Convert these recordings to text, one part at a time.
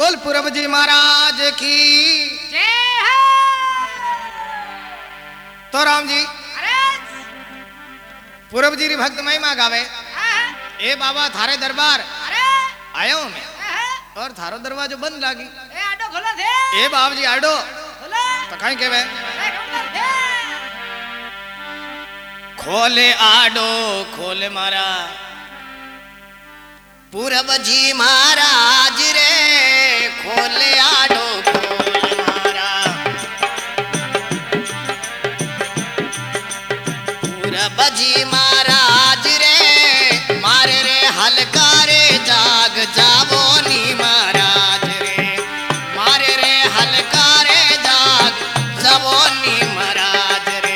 बोल पूरब जी महाराज की जय हो। तो राम जी अरे पूरब जी री भक्त महिमा गावे। हाँ, ए बाबा थारे दरबार अरे आयो मैं हाँ, और थारो दरवाजो बंद लागी। ए आडो खोलो थे ए बाप जी आडो खोलो तो कहीं केवे ए खोलो थे खोले आडो खोले मारा पूरब जी महाराज रे खोले आडो खोल मारा पूरब जी महाराज रे मारे रे हलकारे जाग जावो नी महाराज रे मारे रे हलकारे जाग जावो नी महाराज रे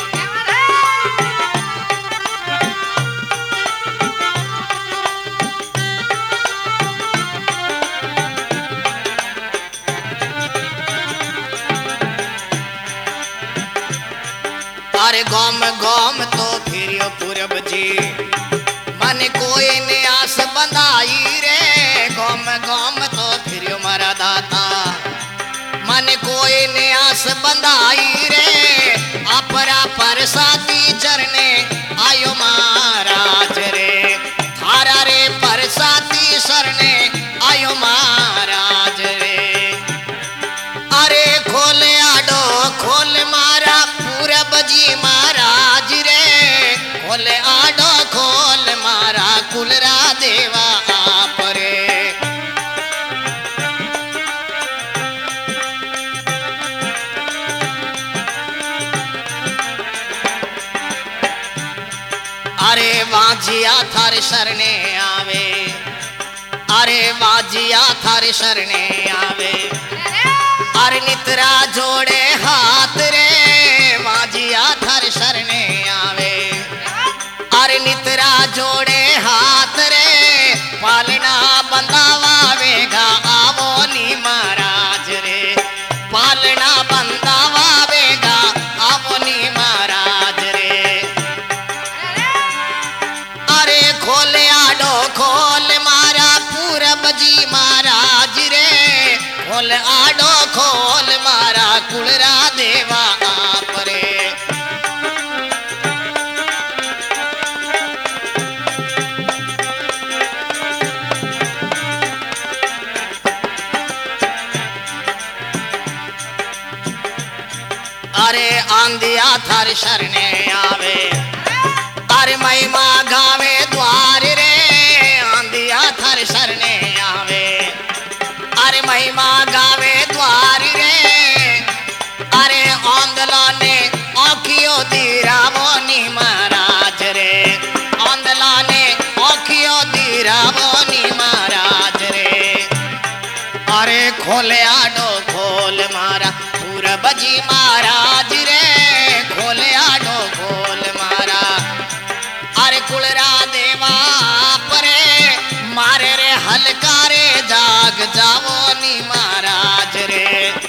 अरे गम गम तो फिरियो पूरब जी मन कोई ने आस बंधाई रे गम गम तो फिरियो मारा दाता मन कोई ने आस बंधाई रे अपरा परसाती चरने आयो महाराज रे थारा रे परसाती सरने आयो महाराज रे अरे खोले आडो खोल मारा पूरब जी महाराज रे खोले आडो खोल मारा कुलरा देवा आप रे अरे वाजिया थारे शरणे आवे अरे वाजिया थारे शरणे आवे अरे नितरा जोड़े हाथ रे माजिया थर शरणे आवे अरे नितरा जोड़े हाथ रे पालना बंदावा वेगा आवो नी महाराज रे पालना बंदावा वेगा आवो नी महाराज रे अरे खोले आडो खोल मारा पूरब जी महाराज रे खोल आडो खोल मारा कुलरा देवा आप रे अरे आंधिया थर शरणे आवे अरे महिमा गावे द्वार रे आंधिया थर शरणे आवे अरे महिमा गावे द्वार रे अरे औंदला ने औखियो दीरावो नी महाराज रे औंदला ने औखियो दीरावो नी महाराज रे अरे खोले आडो खोल मारा पूरब जी महाराज रे खोले आडो खोल मारा अरे कुलरा देवा परे मारे रे हलकारे जाग जावो नी महाराज रे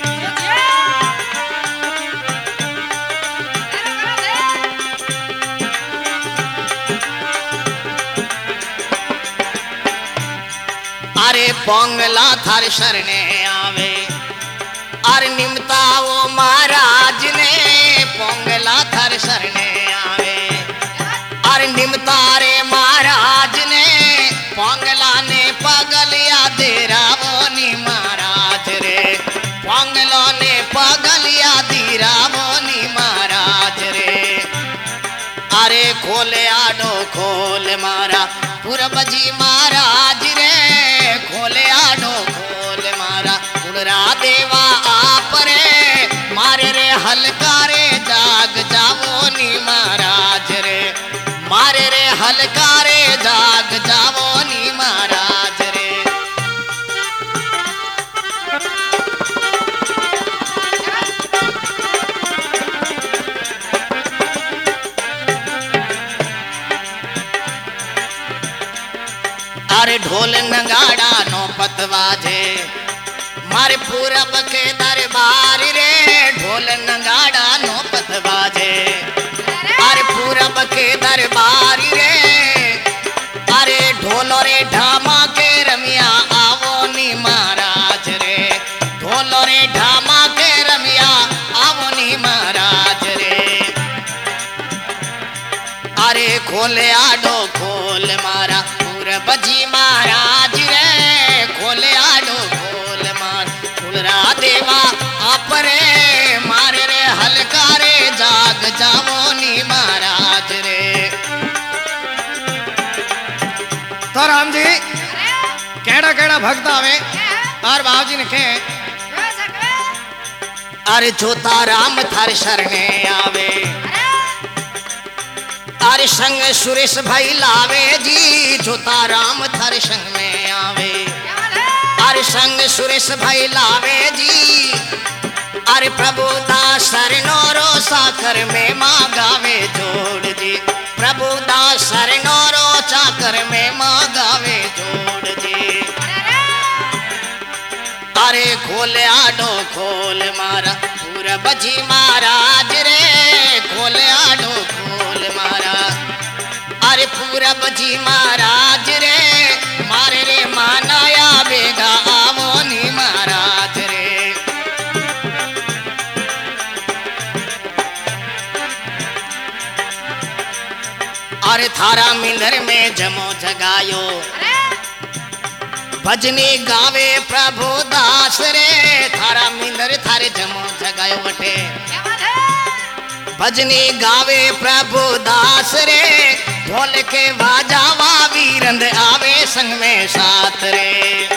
अरे पोंगला थार शरणे आवे अरे निमता वो महाराज ने पोंगला थार शरणे आवे अरे निमता रे महाराज ने पोंगला ने पगलिया देरा वो नी महाराज रे पोंगलो ने पगलिया दीरा वो नी महाराज रे अरे खोले आडो खोल मारा पूरब जी महाराज रे खोले आडो खोल मारा कुलरा देवा आप रे मारे रे हलकारे जाग जावो नी महाराज रे मारे रे हलकारे जाग जावो नी महाराज रे अरे ढोल नगाड़ा नो पतवाजे मारे पूरब के दरबार रे ढोल नगाड़ा नो पतवाजे अरे पूरब के दरबार रे अरे ढोलो रे ढामा के रमिया आवो नी महाराज खोले आडो खोल मारा पूरब जी महाराज रे खोले आडो खोल मार फुलरा देवा आपरे मारे रे हलकारे जाग जावो नी महाराज रे। तो राम जी केड़ा केड़ा भक्त आवे और बाबूजी ने कहे अरे जोता राम थार शरणे आवे अरे संग सुरेश भाई लावे जी जोता राम थार संग में आवे अरे संग सुरेश भाई लावे जी अरे प्रभु दास सरनोरो साकर में माँ गावे जोड़ जी प्रभु दास सरनोरो चाकर में माँ गावे जोड़ जी। अरे खोले आडो खोल मारा पूरब जी महाराज रे खोले आडो खोल मारा अरे पूरब जी महाराज रे मारे रे मानाया बेगा आवो नी महाराज रे। अरे थारा मिंदर में जमो जगायो भजनी गावे प्रभु दास रे थारा मिंदर थारे जमो जगायो वटे भजनी गावे प्रभु दास रे ढोल के बाजावा वीरंद आवे संग में साथ रे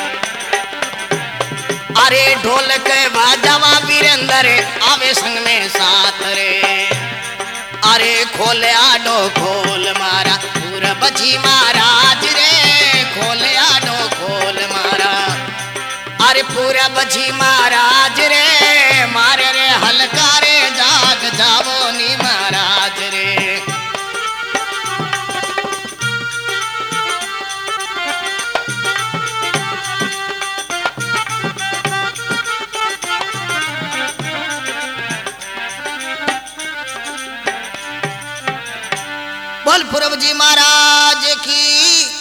अरे ढोल के बाजावा वीरंदर आवे संग में साथ रे। अरे खोले आडो खोल मारा पूरब जी महाराज रे खोले आडो खोल मारा अरे पूरब जी महाराज रे मारे रे हलकारे जाग जावो नी महाराज रे। बोल पूरब जी महाराज की